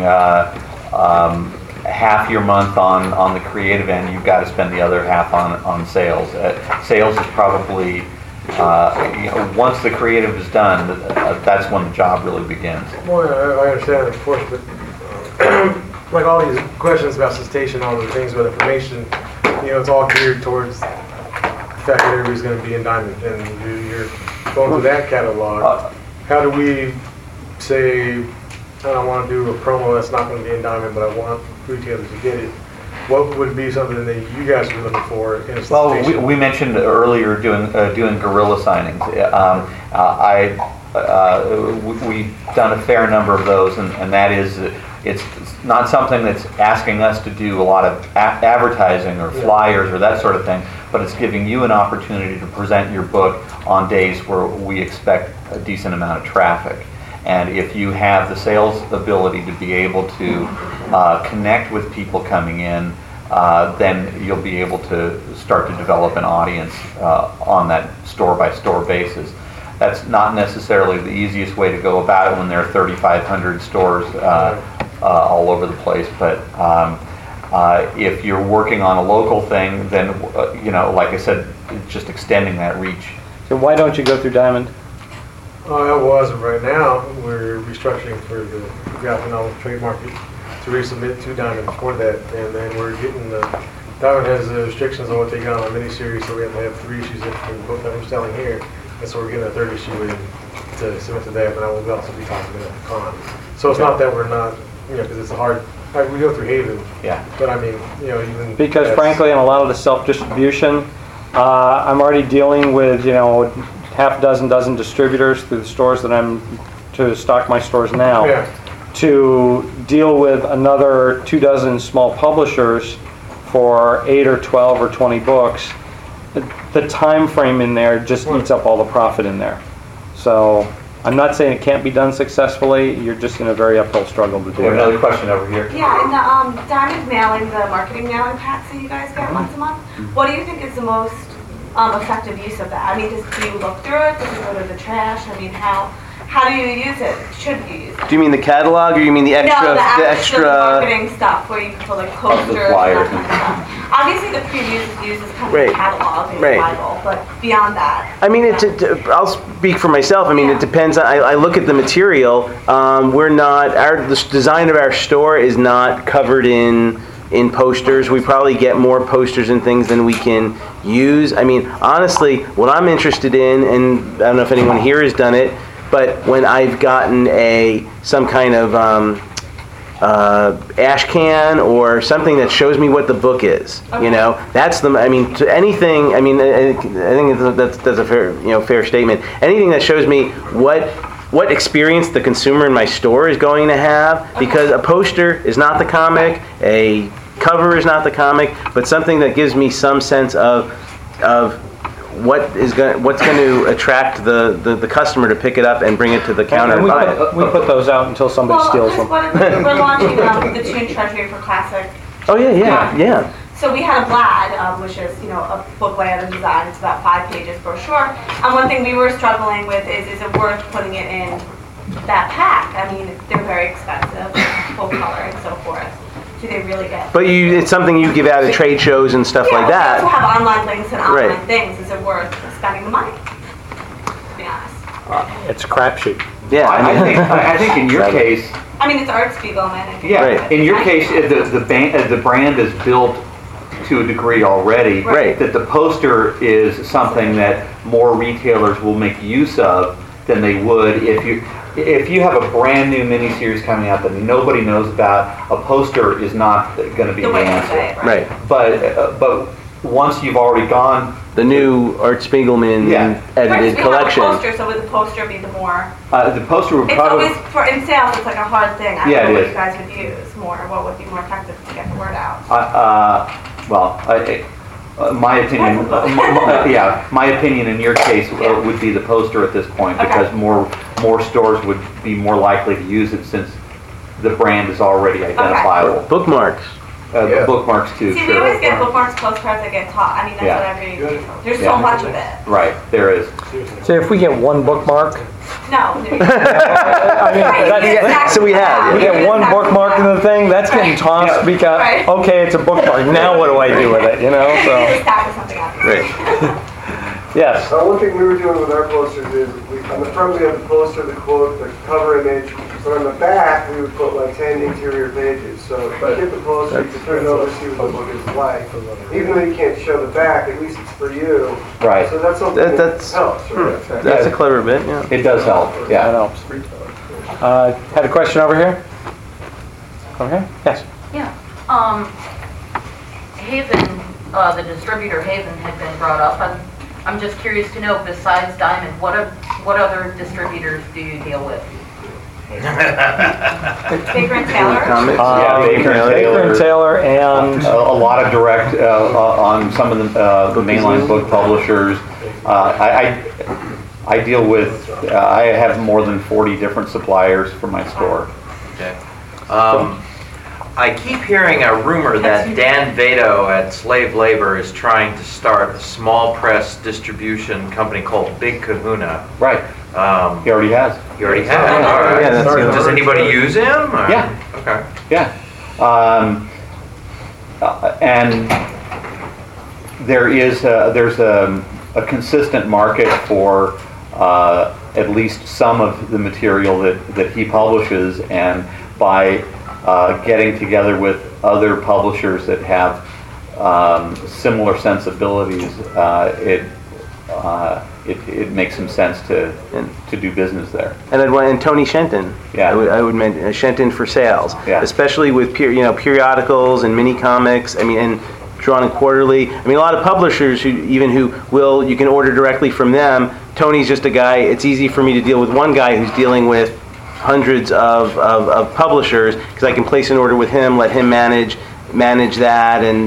half your month on the creative end, you've got to spend the other half on sales. Sales is probably, once the creative is done, that's when the job really begins. Well, I understand, of course, but like all these questions about solicitation, all the things about information, it's all geared towards the fact that everybody's going to be in Diamond, and you're going through that catalog. How do we say, I don't want to do a promo that's not going to be in Diamond, but I want retailers to get it? What would be something that you guys would be looking for in a solicitation? Well, we mentioned earlier doing guerrilla signings. We've done a fair number of those, and that is, it's not something that's asking us to do a lot of advertising or flyers or that sort of thing, but it's giving you an opportunity to present your book on days where we expect a decent amount of traffic. And if you have the sales ability to be able to connect with people coming in, then you'll be able to start to develop an audience on that store-by-store basis. That's not necessarily the easiest way to go about it when there are 3,500 stores all over the place, but if you're working on a local thing, then, like I said, just extending that reach. So why don't you go through Diamond? That wasn't right now. We're restructuring for the graphic novel trade market to resubmit to Diamond for that, and then we're getting Diamond has restrictions on what they got on a miniseries, so we have to have 3 issues in from the book that we're selling here, and so we're getting a 3rd issue in to submit to that, and I will also be talking about the con. So it's not that we're not, because it's a hard. We go through Haven. Yeah. But I mean, even Because frankly, in a lot of the self-distribution, I'm already dealing with, half dozen distributors through the stores that I'm to stock my stores now. Yeah. To deal with another 24 small publishers for 8 or 12 or 20 books, the time frame in there just eats up all the profit in there. So I'm not saying it can't be done successfully. You're just in a very uphill struggle to do it. Another question over here. Yeah, and the Diamond mailing, the marketing mailing packs that you guys get once a month, what do you think is the most effective use of that? I mean, do you look through it? Does it go to the trash? I mean, how do you use it? Should you use it? Do you mean the catalog, or you mean the extra? No, the extra marketing stuff where you can put like posters and flyers. that kind of stuff. Obviously, the previews is used as kind of Right. a catalog in Right. the Bible, but beyond that. I mean, I'll speak for myself. I mean, it depends. I look at the material. We're not, the design of our store is not covered in posters. We probably get more posters and things than we can use. I mean, honestly, what I'm interested in, and I don't know if anyone here has done it, but when I've gotten some kind of ash can or something that shows me what the book is, that's to anything. I mean, I think that's a fair statement. Anything that shows me what experience the consumer in my store is going to have, because a poster is not the comic, a cover is not the comic, but something that gives me some sense of what's going to attract the customer to pick it up and bring it to the counter and buy it. We put those out until somebody steals them. We're launching the Toon Treasury for Classic. Oh yeah. So we had a Vlad, which is, a book layout and design. It's about 5 pages brochure. And one thing we were struggling with is it worth putting it in that pack? I mean, they're very expensive, full color and so forth. Do they really get? But it's something you give out at trade shows and stuff like that. We also have online links and online Right. things. Is it worth spending the money? To be honest. It's a crapshoot. Yeah. I think in your case, I mean, it's Art Spiegelman. I think Right. in your case, the brand is built to a degree already. Right. That the poster is something that more retailers will make use of than they would if you have a brand new miniseries coming out that nobody knows about. A poster is not going to be the answer. Right. But once you've already gone, The new Art Spiegelman Yeah. edited collection. We have a poster, so would the poster be the more? the poster would It's probably. always, in sales, it's like a hard thing. I Yeah, don't know it what is. you guys would use more, what would be more effective to get the word out. My opinion, my opinion in your case would be the poster at this point, Okay. because more stores would be more likely to use it since the brand is already identifiable. Bookmarks. The bookmarks too, See, we always sure. get bookmarks, postcards that get taught. I mean, that's Yeah. what every, there's Yeah. so much of it. Right, there is. So if we get one bookmark, No. I mean, So we had, we get one bookmark in the thing, that's getting tossed Yeah. because, Right. okay, it's a bookmark, now what do I do with it, you know, Maybe so, just stack with something else. Right. yes. One thing we were doing with our posters is, on the front we have the poster, the quote, the cover image, but on the back, we would put like 10 interior pages. So if you get the poster, you can turn it over, see what the book is like. Even though you can't show the back, at least it's for you. Right. So that's something that That's- helps, right? That's a clever bit, yeah. It does help, That yeah. helps. Had a question over here? Over here? Yes. Yeah, Haven, the distributor Haven had been brought up. I'm just curious to know, besides Diamond, what other distributors do you deal with? Baker and Taylor? Comics. Yeah, Baker and Baker and Taylor and, A lot of direct on some of the mainline book publishers. I deal with, I have more than 40 different suppliers for my store. Okay. I keep hearing a rumor that Dan Vado at Slave Labor is trying to start a small press distribution company called Big Kahuna. Right. He already has. You already have it? Yeah, All right. Yeah, that's good. Does anybody use him? or- Yeah. Okay. Yeah. And there's a consistent market for at least some of the material that he publishes, and by getting together with other publishers that have similar sensibilities, it makes some sense to do business there. And and Tony Shenton. Yeah. I would mention Shenton for Sales. Yeah. Especially with periodicals and mini comics. I mean, and Drawn and Quarterly. I mean, a lot of publishers who you can order directly from them. Tony's just a guy. It's easy for me to deal with one guy who's dealing with hundreds of publishers, because I can place an order with him, let him manage that, and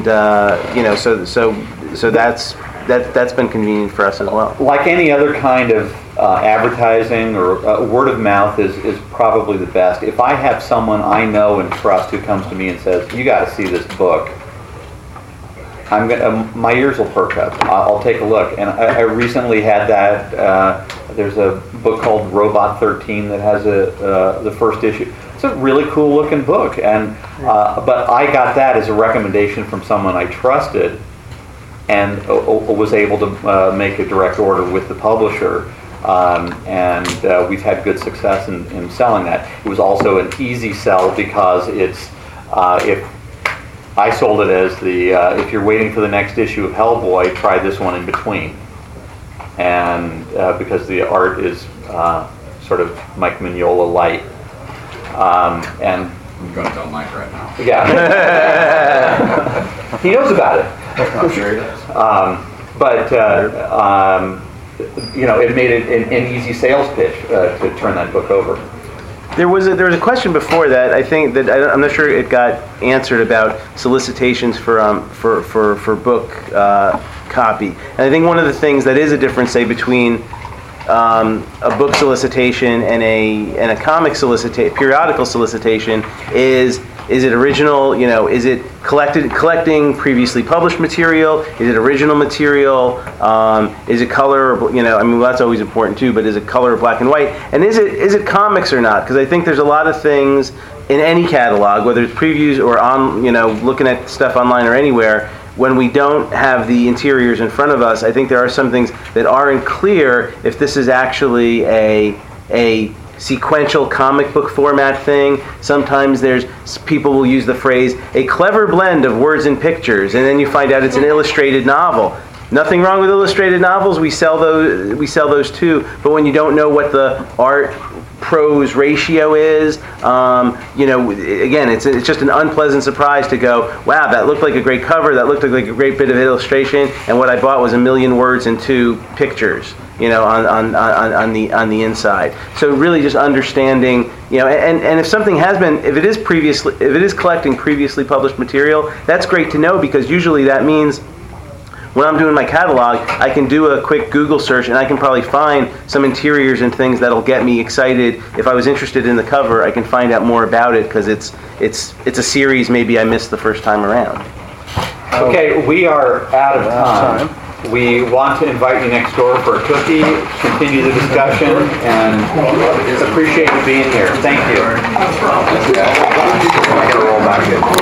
so that's been convenient for us as well. Like any other kind of advertising or word of mouth is probably the best. If I have someone I know and trust who comes to me and says, "You got to see this book," my ears will perk up. I'll take a look. And I recently had that. There's a book called Robot 13 that has the first issue. It's a really cool looking book, and but I got that as a recommendation from someone I trusted, and was able to make a direct order with the publisher. And we've had good success in selling that. It was also an easy sell because it's if I sold it as if you're waiting for the next issue of Hellboy, try this one in between. And because the art is sort of Mike Mignola light. And I'm going to tell Mike right now. yeah, he knows about it. I'm sure he does. It made it an easy sales pitch to turn that book over. There was a question before that. I think that I'm not sure it got answered about solicitations for book copy. And I think one of the things that is a difference, say, between a book solicitation and a comic periodical solicitation is it original? Is it collecting previously published material? Is it original material? Is it color? That's always important too. But is it color or black and white? And is it comics or not? Because I think there's a lot of things in any catalog, whether it's previews or on looking at stuff online or anywhere. When we don't have the interiors in front of us, I think there are some things that aren't clear if this is actually a sequential comic book format thing. Sometimes people will use the phrase, a clever blend of words and pictures, and then you find out it's an illustrated novel. Nothing wrong with illustrated novels, we sell those too, but when you don't know what the art pros ratio is. Again, it's just an unpleasant surprise to go, wow, that looked like a great cover, that looked like a great bit of illustration, and what I bought was 1,000,000 words and 2 pictures, on the inside. So really just understanding, and if something has been, if it is collecting previously published material, that's great to know, because usually that means when I'm doing my catalog, I can do a quick Google search and I can probably find some interiors and things that'll get me excited. If I was interested in the cover, I can find out more about it, because it's a series maybe I missed the first time around. Okay, we are out of time. We want to invite you next door for a cookie, continue the discussion, and appreciate you being here. Thank you.